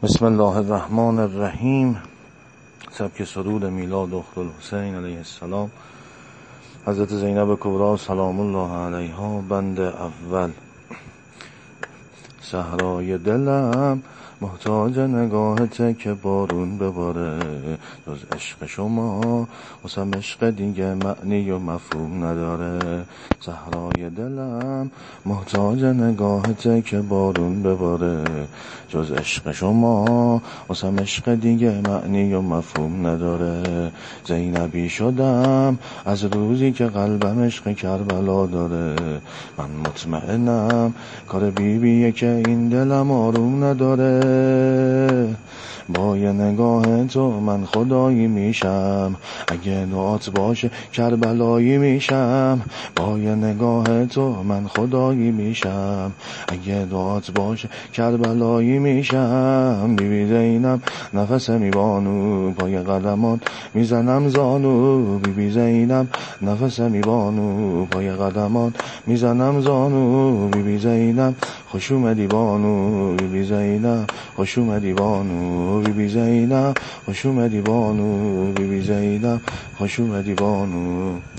بسم الله الرحمن الرحیم. سبک سرود میلاد اخت الحسین علیه السلام. حضرت زینب کبری سلام الله علیها. بند اول. صحرای دلم محتاج نگاهته که بارون بباره، جز عشق شما واسم عشق دیگه معنی و مفهوم نداره. صحرای دلم محتاج نگاهته که بارون بباره، جز عشق شما واسم عشق دیگه معنی و مفهوم نداره. زینبی شدم از روزی که قلبم عشق کربلا داره. من مطمئنم کار بیبیه که این دلم آروم نداره. با یه نگاه تو من خدایی میشم، اگه دعات باشه کربلایی میشم. با یه نگاه تو من خدایی میشم، اگه دعات باشه کربلایی میشم. بیبی زینب نفس میبانو، پای قدمات میزنم زانو. بیبی زینب نفس میبانو، پای قدمات میزنم زانو. بیبی زینب خوش اومدی بانو، بیبی زینب خوش اومدی بانو. بیبی زینب خوش اومدی بانو، بیبی زینب خوش اومدی بانو.